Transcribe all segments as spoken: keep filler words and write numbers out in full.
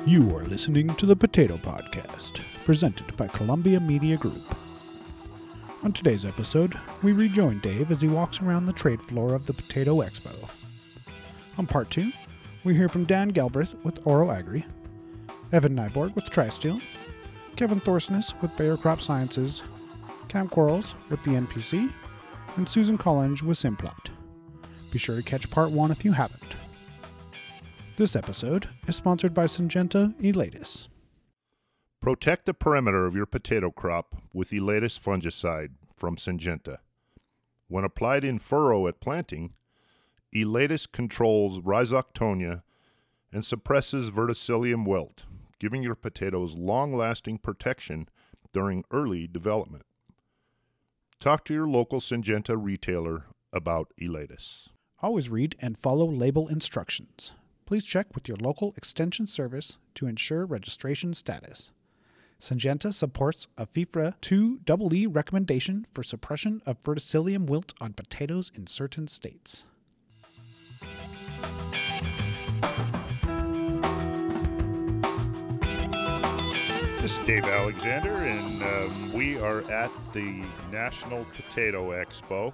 You are listening to the Potato Podcast, presented by Columbia Media Group. On today's episode, we rejoin Dave as he walks around the trade floor of the Potato Expo. On part two, we hear from Dan Galbraith with Oro Agri, Evan Nyborg with TriSteel, Kevin Thorsness with Bayer Crop Sciences, Cam Quarles with the N P C, and Susan Collins with Simplot. Be sure to catch part one if you haven't. This episode is sponsored by Syngenta Elatus. Protect the perimeter of your potato crop with Elatus fungicide from Syngenta. When applied in furrow at planting, Elatus controls rhizoctonia and suppresses verticillium wilt, giving your potatoes long-lasting protection during early development. Talk to your local Syngenta retailer about Elatus. Always read and follow label instructions. Please check with your local extension service to ensure registration status. Syngenta supports a FIFRA two E E recommendation for suppression of verticillium wilt on potatoes in certain states. This is Dave Alexander, and um, we are at the National Potato Expo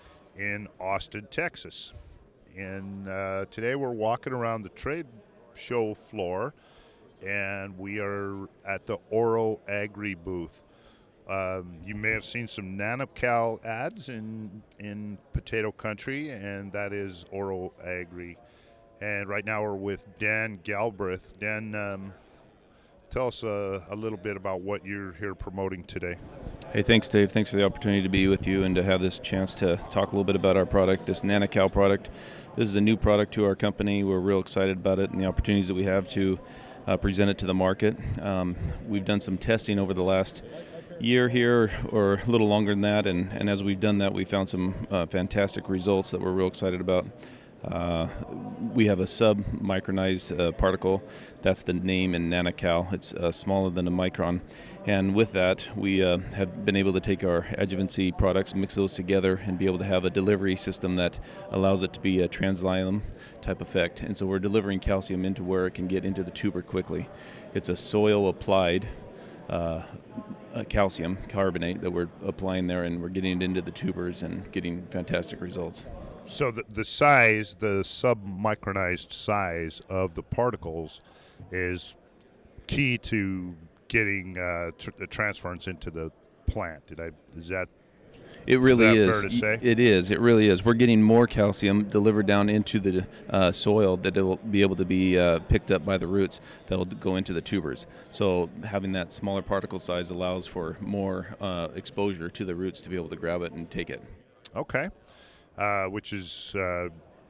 in Austin, Texas. And uh, today we're walking around the trade show floor, and we are at the Oro Agri booth. Um, you may have seen some NanoCal ads in in potato country, and that is Oro Agri. And right now we're with Dan Galbraith. Dan, um, tell us uh, a little bit about what you're here promoting today. Hey, thanks, Dave. Thanks for the opportunity to be with you and to have this chance to talk a little bit about our product, this NanoCal product. This is a new product to our company. We're real excited about it and the opportunities that we have to uh, present it to the market. Um, we've done some testing over the last year here, or a little longer than that, and, and as we've done that, we found some uh, fantastic results that we're real excited about. Uh, we have a sub-micronized uh, particle. That's the name in NanoCal. It's uh, smaller than a micron. And with that, we uh, have been able to take our adjuvancy products, mix those together, and be able to have a delivery system that allows it to be a transxylem type effect. And so we're delivering calcium into where it can get into the tuber quickly. It's a soil-applied uh, calcium carbonate that we're applying there, and we're getting it into the tubers and getting fantastic results. So the, the size, the sub-micronized size of the particles is key to getting uh, tr- the transference into the plant. Did I? Is that? It really is. That is. Fair to say? It is. It really is. We're getting more calcium delivered down into the uh, soil that it will be able to be uh, picked up by the roots that will go into the tubers. So having that smaller particle size allows for more uh, exposure to the roots to be able to grab it and take it. Okay. Uh, which is uh,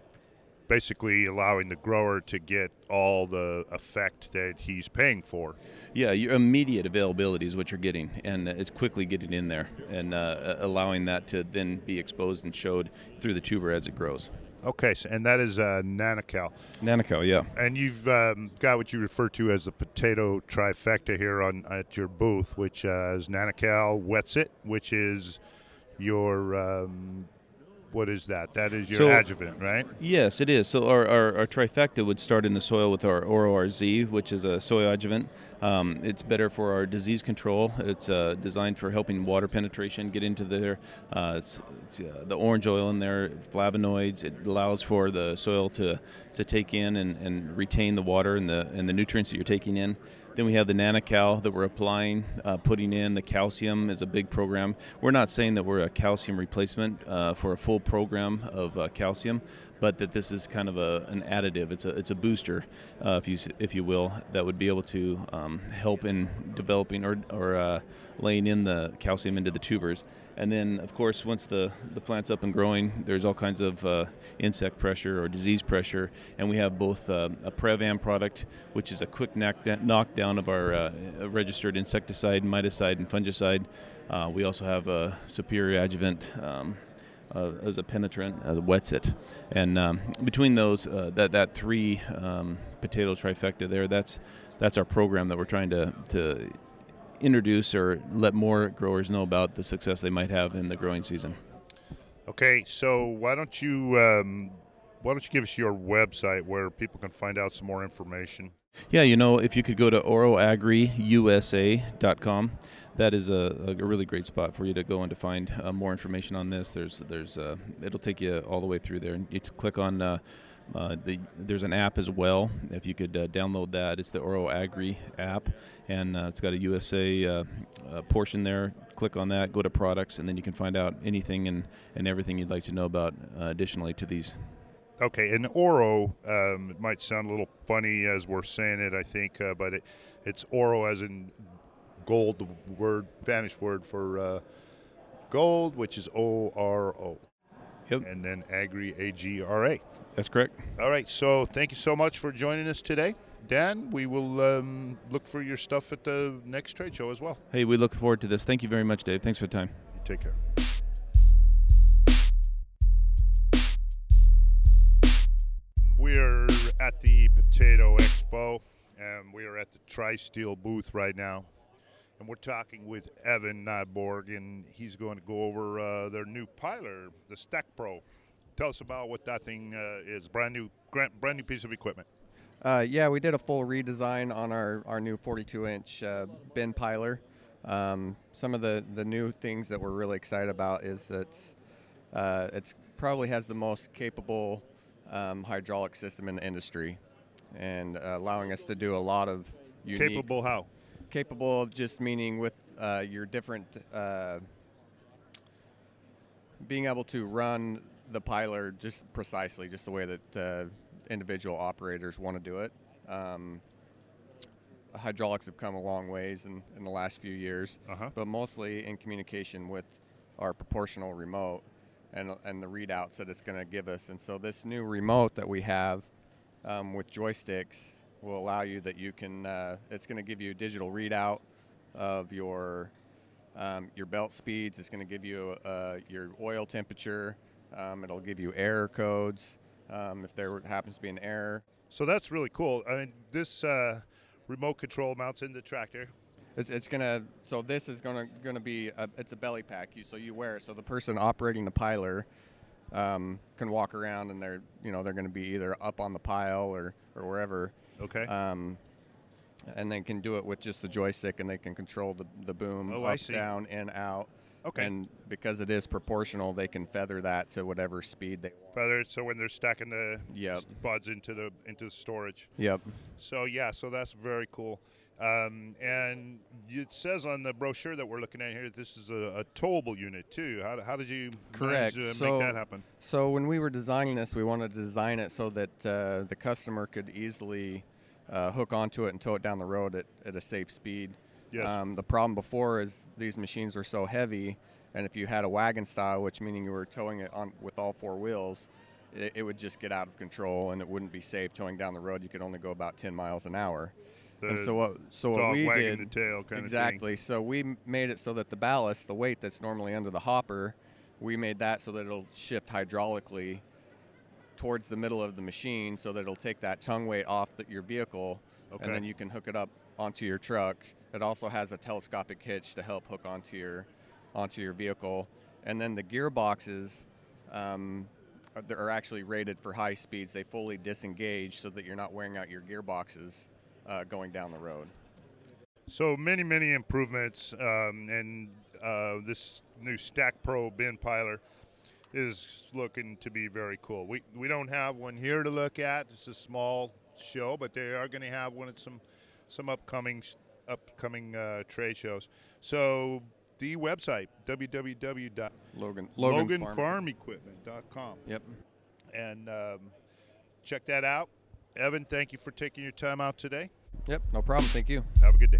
basically allowing the grower to get all the effect that he's paying for. Yeah, your immediate availability is what you're getting, and it's quickly getting in there and uh, allowing that to then be exposed and showed through the tuber as it grows. Okay, so, and that is uh, NanoCal. NanoCal, yeah. And you've um, got what you refer to as the potato trifecta here on at your booth, which uh, is NanoCal Wetsit, which is your... Um, What is that? That is your so, adjuvant, right? Yes, it is. So our, our, our trifecta would start in the soil with our Oro R Z, which is a soil adjuvant. Um, it's better for our disease control. It's uh, designed for helping water penetration get into there. Uh, it's it's uh, the orange oil in there, flavonoids. It allows for the soil to, to take in and, and retain the water and the and the nutrients that you're taking in. Then we have the NanoCal that we're applying, uh, putting in. The calcium is a big program. We're not saying that we're a calcium replacement uh, for a full program of uh, calcium, but that this is kind of a, an additive. It's a it's a booster, uh, if you if you will, that would be able to um, help in developing or or uh, laying in the calcium into the tubers. And then, of course, once the, the plant's up and growing, there's all kinds of uh, insect pressure or disease pressure. And we have both uh, a Prevam product, which is a quick knock- knockdown of our uh, registered insecticide, miticide, and fungicide. Uh, we also have a superior adjuvant um, uh, as a penetrant, as a Wetsit. And um, between those, uh, that, that three um, potato trifecta there, that's that's our program that we're trying to to introduce or let more growers know about the success they might have in the growing season. Okay, so why don't you um, why don't you give us your website where people can find out some more information? Yeah, you know, if you could go to oro agri u s a dot com, that is a, a really great spot for you to go and to find uh, more information on this. There's, there's, uh, it'll take you all the way through there, and you click on uh, uh, the. There's an app as well. If you could uh, download that, it's the Oro Agri app, and uh, it's got a U S A uh, uh, portion there. Click on that, go to products, and then you can find out anything and, and everything you'd like to know about uh, additionally to these. Okay, and Oro, um, it might sound a little funny as we're saying it, I think, uh, but it, it's Oro as in gold, the word, Spanish word for uh, gold, which is O R O. Yep. And then Agri, A G R A. That's correct. All right, so thank you so much for joining us today. Dan, we will um, look for your stuff at the next trade show as well. Hey, we look forward to this. Thank you very much, Dave. Thanks for the time. You take care. We're at the Potato Expo, and we are at the Tri-Steel booth right now. And we're talking with Evan Nyborg, and he's going to go over uh, their new piler, the Stack Pro. Tell us about what that thing uh, is. Brand new, brand new piece of equipment. Uh, yeah, we did a full redesign on our, our new forty-two inch uh, bin piler. Um, some of the, the new things that we're really excited about is that it's, uh, it's probably has the most capable um, hydraulic system in the industry, and uh, allowing us to do a lot of unique. Capable how? Capable of just meaning with uh, your different, uh, being able to run the piler just precisely, just the way that uh, individual operators want to do it. Um, hydraulics have come a long ways in, in the last few years, uh-huh. but mostly in communication with our proportional remote and, and the readouts that it's going to give us. And so this new remote that we have um, with joysticks will allow you that you can, uh, it's going to give you a digital readout of your um, your belt speeds. It's going to give you uh, your oil temperature. Um, it'll give you error codes um, if there happens to be an error. So that's really cool. I mean, this uh, remote control mounts in the tractor. It's, it's gonna. So this is gonna gonna be. A, it's a belly pack. You so you wear it. So the person operating the piler um, can walk around, and they're you know they're gonna be either up on the pile or or wherever. Okay. Um, and they can do it with just the joystick, and they can control the the boom oh, up, down, in, out. Okay. And because it is proportional, they can feather that to whatever speed they want. Feather it so when they're stacking the yep. buds into the into the storage. Yep. So yeah, so that's very cool. Um, and it says on the brochure that we're looking at here, this is a, a towable unit too. How, how did you Correct. manage to so, make that happen? So when we were designing this, we wanted to design it so that uh, the customer could easily uh, hook onto it and tow it down the road at, at a safe speed. Yes. Um, the problem before is these machines were so heavy, and if you had a wagon style, which meaning you were towing it on with all four wheels, it, it would just get out of control and it wouldn't be safe towing down the road. You could only go about ten miles an hour. The and so what? So what dog we wagging did the tail kind exactly. of thing. So we made it so that the ballast, the weight that's normally under the hopper, we made that so that it'll shift hydraulically towards the middle of the machine, so that it'll take that tongue weight off the, your vehicle, okay. and then you can hook it up onto your truck. It also has a telescopic hitch to help hook onto your onto your vehicle, and then the gearboxes um, are, are actually rated for high speeds. They fully disengage so that you're not wearing out your gearboxes uh, going down the road. So many, many improvements, um, and uh, this new Stack Pro bin piler is looking to be very cool. We we don't have one here to look at. It's a small show, but they are going to have one at some some upcoming upcoming uh, trade shows. So the website, w w w dot logan logan farm equipment dot com. Yep. And um, check that out. Evan, thank you for taking your time out today. Yep, no problem. Thank you. Have a good day.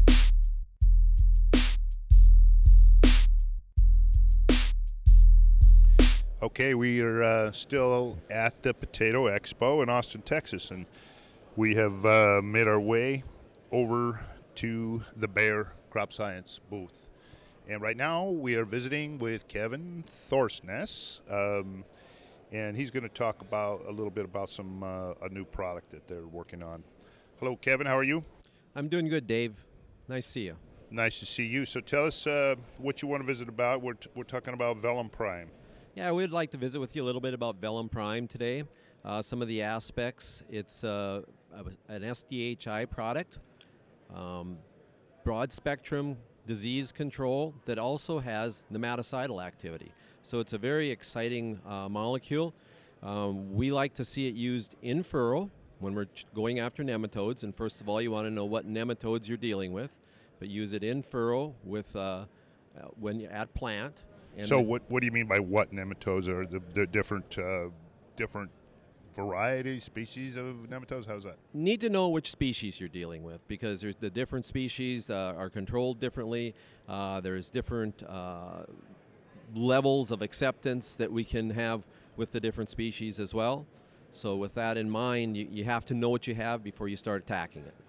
Okay, we are uh, still at the Potato Expo in Austin, Texas, and we have uh, made our way over to the Bayer Crop Science booth. And right now we are visiting with Kevin Thorsness, um, and he's going to talk about a little bit about some uh, a new product that they're working on. Hello, Kevin. How are you? I'm doing good, Dave. Nice to see you. Nice to see you. So tell us uh, what you want to visit about. We're, t- we're talking about Velum Prime. Yeah, we'd like to visit with you a little bit about Velum Prime today. Uh, some of the aspects. It's uh, an S D H I product, um, broad spectrum disease control that also has nematocidal activity. So it's a very exciting uh, molecule. Um, we like to see it used in furrow when we're ch- going after nematodes. And first of all, you want to know what nematodes you're dealing with, but use it in furrow with uh, uh, when you at plant. And so what what do you mean by what nematodes are the, the different uh, different varieties, species of nematodes? How's that? Need to know which species you're dealing with, because there's the different species uh, are controlled differently. Uh, there's different uh, levels of acceptance that we can have with the different species as well. So with that in mind, you, you have to know what you have before you start attacking it.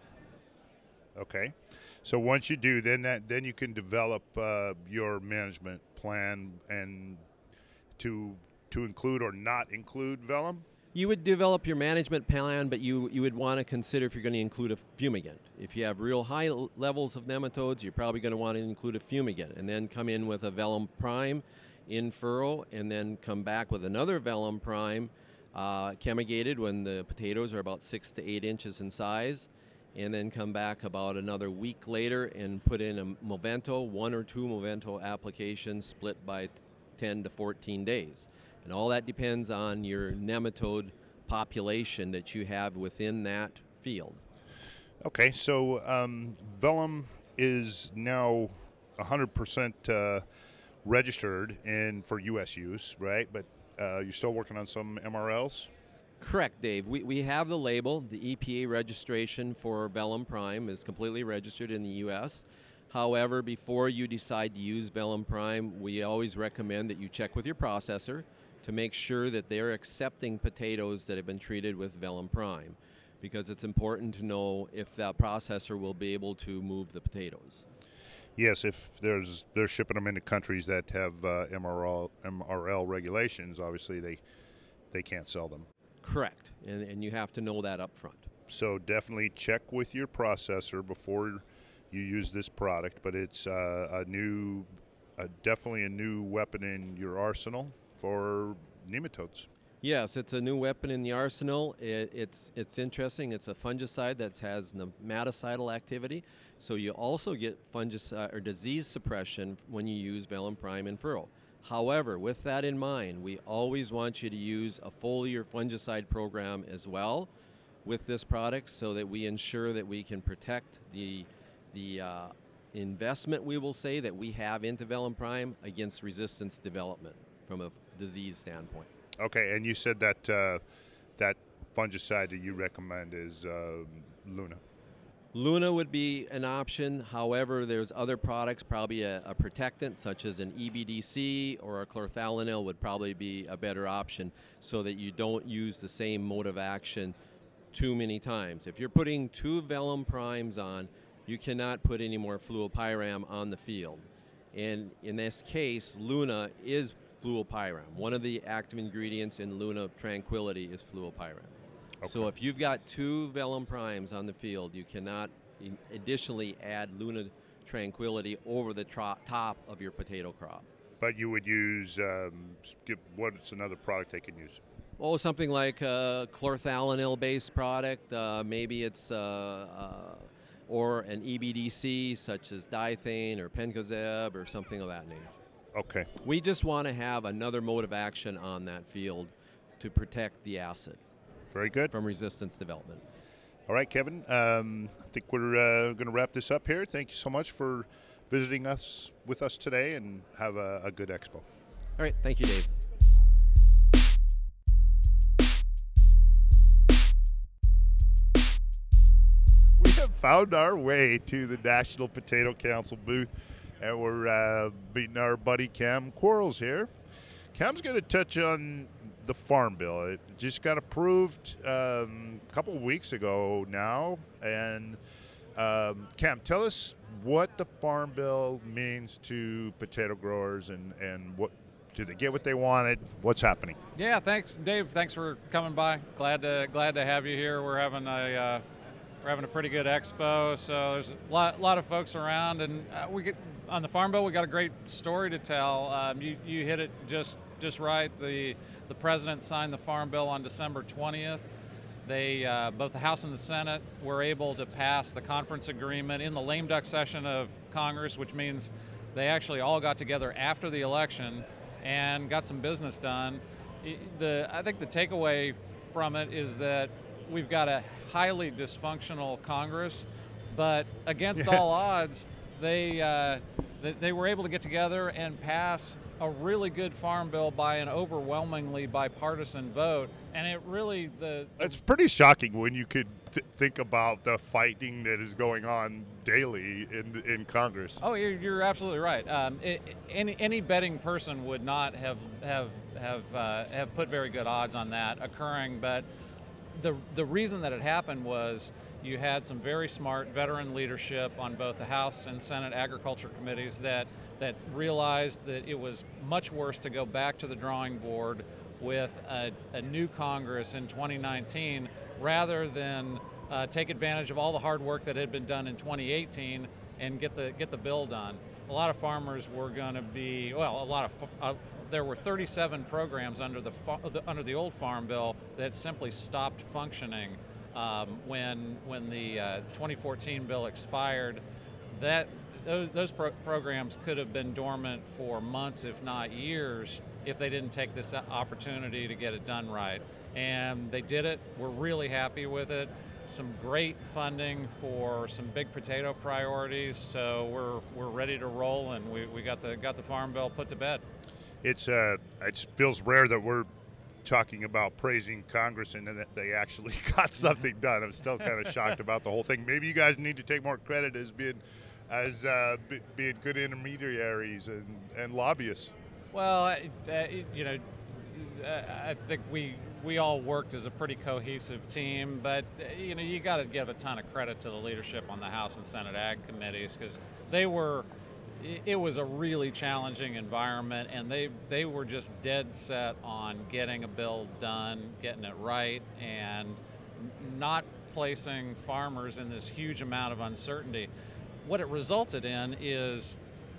Okay. So once you do, then that then you can develop uh, your management plan and to to include or not include Velum? You would develop your management plan, but you, you would want to consider if you're going to include a fumigant. If you have real high l- levels of nematodes, you're probably going to want to include a fumigant, and then come in with a Velum Prime in furrow, and then come back with another Velum Prime uh, chemigated when the potatoes are about six to eight inches in size, and then come back about another week later and put in a Movento, one or two Movento applications split by ten to fourteen days. And all that depends on your nematode population that you have within that field. Okay, so um, Velum is now one hundred percent uh, registered in for U S use, right? But uh, you're still working on some M R Ls? Correct, Dave. We, we have the label. The E P A registration for Velum Prime is completely registered in the U S. However, before you decide to use Velum Prime, we always recommend that you check with your processor to make sure that they're accepting potatoes that have been treated with Velum Prime, because it's important to know if that processor will be able to move the potatoes. Yes, if there's they're shipping them into countries that have uh, M R L M R L regulations, obviously they they can't sell them. Correct, and, and you have to know that up front. So definitely check with your processor before you use this product, but it's uh, a new, uh, definitely a new weapon in your arsenal for nematodes. Yes, it's a new weapon in the arsenal. It, it's it's interesting. It's a fungicide that has nematocidal activity, so you also get fungicide or disease suppression when you use Velum Prime in furrow. However, with that in mind, we always want you to use a foliar fungicide program as well with this product, so that we ensure that we can protect the the uh, investment, we will say, that we have into Velum Prime against resistance development from a disease standpoint. Okay, and you said that uh, that fungicide that you recommend is uh, Luna. Luna would be an option. However, there's other products, probably a, a protectant such as an E B D C or a chlorthalonil would probably be a better option, so that you don't use the same mode of action too many times. If you're putting two Velum Primes on, you cannot put any more fluopyram on the field. And in this case, Luna is fluopyram. One of the active ingredients in Luna Tranquility is fluopyram. Okay. So if you've got two Velum Primes on the field, you cannot in additionally add Luna Tranquility over the tro- top of your potato crop. But you would use, um, skip, what's another product they can use? Oh, something like a chlorthalonil-based product. Uh, maybe it's uh, uh, or an E B D C such as Dithane or Pencozeb or something of that nature. Okay. We just want to have another mode of action on that field to protect the acid. Very good. From resistance development. All right, Kevin. Um, I think we're uh, going to wrap this up here. Thank you so much for visiting us with us today, and have a, a good expo. All right. Thank you, Dave. We have found our way to the National Potato Council booth, and we're uh, meeting our buddy Cam Quarles here. Cam's going to touch on the Farm Bill. It just got approved um, a couple of weeks ago now. And um, Cam, tell us what the Farm Bill means to potato growers, and, and what did they get what they wanted? What's happening? Yeah, thanks, Dave. Thanks for coming by. Glad to glad to have you here. We're having a uh, we're having a pretty good expo. So there's a lot lot of folks around, and uh, we get on the Farm Bill. We got a great story to tell. Um, you you hit it just. just right. The the president signed the Farm Bill on December twentieth. They uh, both the House and the Senate were able to pass the conference agreement in the lame duck session of Congress, which means they actually all got together after the election and got some business done. The I think the takeaway from it is that we've got a highly dysfunctional Congress, but against all odds, they, uh, they they were able to get together and pass a really good farm bill by an overwhelmingly bipartisan vote. And it really the, the it's pretty shocking when you could th- think about the fighting that is going on daily in in Congress. Oh, you're, you're absolutely right. Um, it, any any betting person would not have have have uh, have put very good odds on that occurring, but the the reason that it happened was you had some very smart veteran leadership on both the House and Senate Agriculture Committees that that realized that it was much worse to go back to the drawing board with a, a new Congress in twenty nineteen rather than uh, take advantage of all the hard work that had been done in twenty eighteen and get the get the bill done. A lot of farmers were going to be, well, a lot of uh, there were thirty-seven programs under the, the under the old Farm Bill that simply stopped functioning um, when when the uh, twenty fourteen bill expired. That those, those pro- programs could have been dormant for months, if not years, if they didn't take this opportunity to get it done right. And they did it. We're really happy with it. Some great funding for some big potato priorities. So we're we're ready to roll, and we, we got the got the Farm Bill put to bed. It's uh, it feels rare that we're talking about praising Congress and that they actually got something done. I'm still kind of shocked about the whole thing. Maybe you guys need to take more credit as being as uh, be, being good intermediaries and, and lobbyists. Well, uh, you know, I think we we all worked as a pretty cohesive team, but you know, you got to give a ton of credit to the leadership on the House and Senate Ag committees because they were. It was a really challenging environment, and they they were just dead set on getting a bill done, getting it right, and not placing farmers in this huge amount of uncertainty. What it resulted in is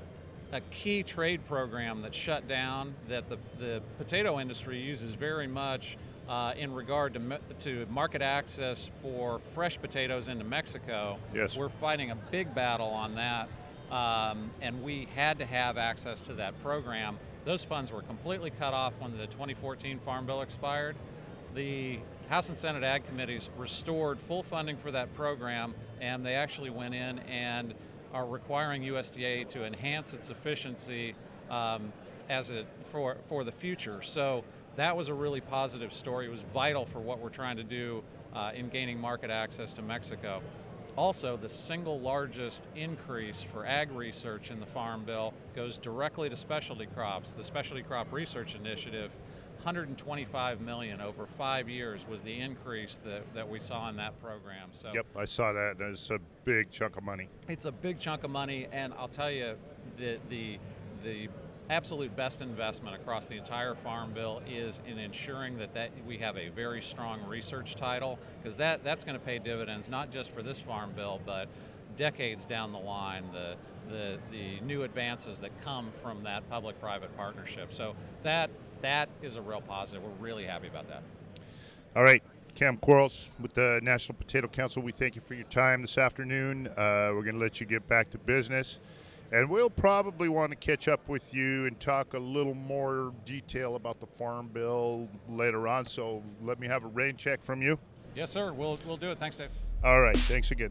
a key trade program that shut down that the, the potato industry uses very much uh, in regard to me- to market access for fresh potatoes into Mexico. Yes. We're fighting a big battle on that. Um, and we had to have access to that program. Those funds were completely cut off when the twenty fourteen Farm Bill expired. The House and Senate Ag Committees restored full funding for that program, and they actually went in and are requiring U S D A to enhance its efficiency um, as a, for, for the future. So that was a really positive story. It was vital for what we're trying to do uh, in gaining market access to Mexico. Also, the single largest increase for ag research in the Farm Bill goes directly to specialty crops. The Specialty Crop Research Initiative, one hundred twenty-five million dollars over five years was the increase that, that we saw in that program. So Yep, I saw that. It's a big chunk of money. It's a big chunk of money, and I'll tell you, the the the absolute best investment across the entire Farm Bill is in ensuring that, that we have a very strong research title, because that, that's going to pay dividends not just for this Farm Bill, but decades down the line, the, the, the new advances that come from that public-private partnership. So that that is a real positive. We're really happy about that. All right. Cam Quarles with the National Potato Council, we thank you for your time this afternoon. Uh, we're going to let you get back to business. And we'll probably want to catch up with you and talk a little more detail about the Farm Bill later on. So let me have a rain check from you. Yes, sir. We'll we'll do it. Thanks, Dave. All right. Thanks again.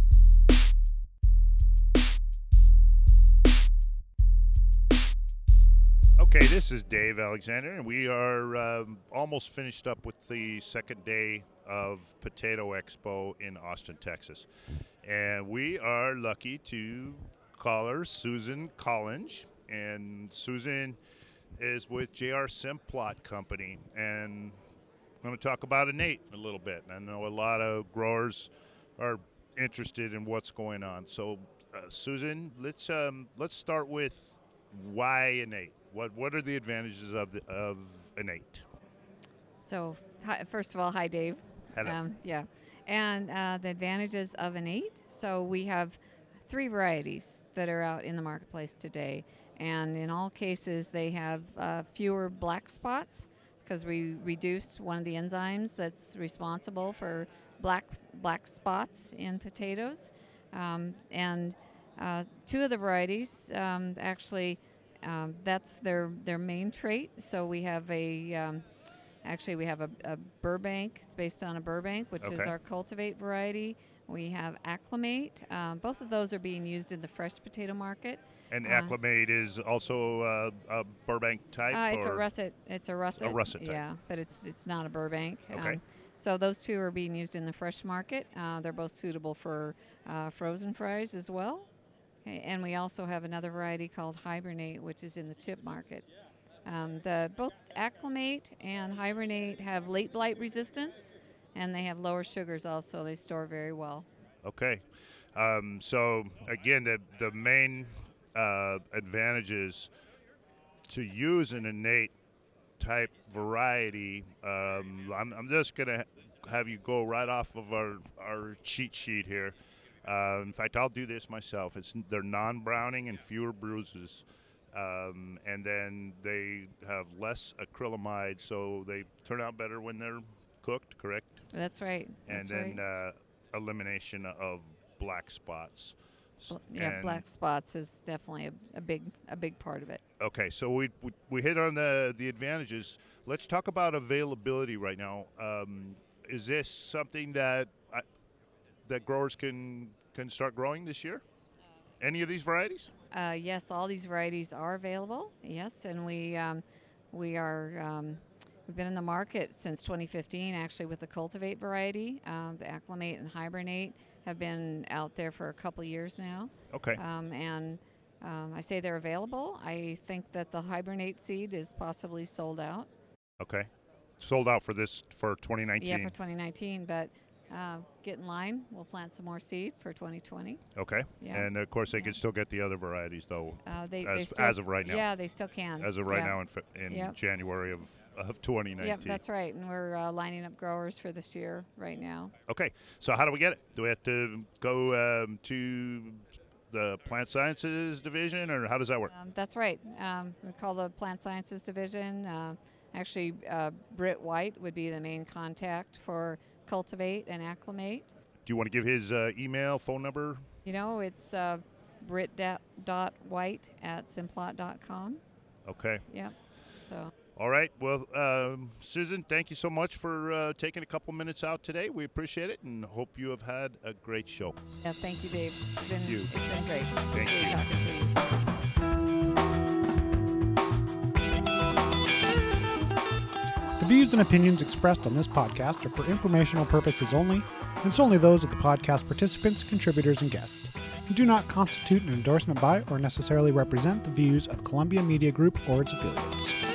Okay, this is Dave Alexander, and we are um, almost finished up with the second day of Potato Expo in Austin, Texas. And we are lucky to call her Susan Collins, and Susan is with J R Simplot Company, and I'm going to talk about innate a little bit. I know a lot of growers are interested in what's going on. So, uh, Susan, let's um, let's start with why innate. What what are the advantages of the, of innate? So, hi, first of all, hi, Dave. Hello. Um, yeah, and uh, the advantages of innate. So we have three varieties that are out in the marketplace today, And in all cases, they have uh, fewer black spots because we reduced one of the enzymes that's responsible for black black spots in potatoes. Um, and uh, two of the varieties, um, actually, um, that's their, their main trait. So we have a, um, actually we have a, a Burbank. It's based on a Burbank, which Okay. is our cultivate variety. We have Acclimate. Um, both of those are being used in the fresh potato market. And Uh, Acclimate is also uh, a Burbank type? Uh, it's a or- russet. It's a russet. russet type. Yeah, but it's it's not a Burbank. Okay. so those two are being used in the fresh market. Uh, they're both suitable for uh, frozen fries as well. Okay, and we also have another variety called Hibernate, which is in the chip market. Um, the both Acclimate and Hibernate have late blight resistance, and they have lower sugars also. They store very well. Okay. Um, so, again, the, the main uh, advantages to use an innate type variety, um, I'm, I'm just going to have you go right off of our, our cheat sheet here. Uh, in fact, I'll do this myself. It's They're non-browning and fewer bruises. Um, and then they have less acrylamide, so they turn out better when they're cooked, correct? That's right. That's and then right. uh, elimination of black spots. S- Bl- yeah, and- black spots is definitely a, a big a big part of it. Okay, so we, we we hit on the the advantages. Let's talk about availability right now. Um, is this something that I, that growers can can start growing this year? Any of these varieties? Uh, yes, all these varieties are available. Yes, and we um, we are um, we've been in the market since twenty fifteen, actually, with the cultivate variety. Um, the Acclimate and Hibernate have been out there for a couple years now. Okay. Um, and um, I say they're available. I think that the Hibernate seed is possibly sold out. Okay. Sold out for this for twenty nineteen. Yeah, for twenty nineteen, but. Uh, get in line. We'll plant some more seed for twenty twenty. Okay. Yeah. And of course, they Yeah. can still get the other varieties though, Uh, they, as they still, as of right now. Yeah, they still can. As of right yeah. now in Fe- in Yep. January of of twenty nineteen. Yep, that's right. And we're uh, lining up growers for this year right now. Okay, so how do we get it? Do we have to go um, to the Plant Sciences Division, or how does that work? Um, that's right. Um, we call the Plant Sciences Division. Uh, actually, uh, Britt White would be the main contact for Cultivate and Acclimate. Do you want to give his uh, email, phone number? You know, it's uh, britt dot white at simplot dot com. Okay. Yep. So. All right. Well, um, Susan, thank you so much for uh, taking a couple minutes out today. We appreciate it and hope you have had a great show. Yeah, thank you, Dave. It's been, you. It's been great. Thank Great you. talking to you. The views and opinions expressed on this podcast are for informational purposes only, and solely those of the podcast participants, contributors, and guests, and do not constitute an endorsement by or necessarily represent the views of Columbia Media Group or its affiliates.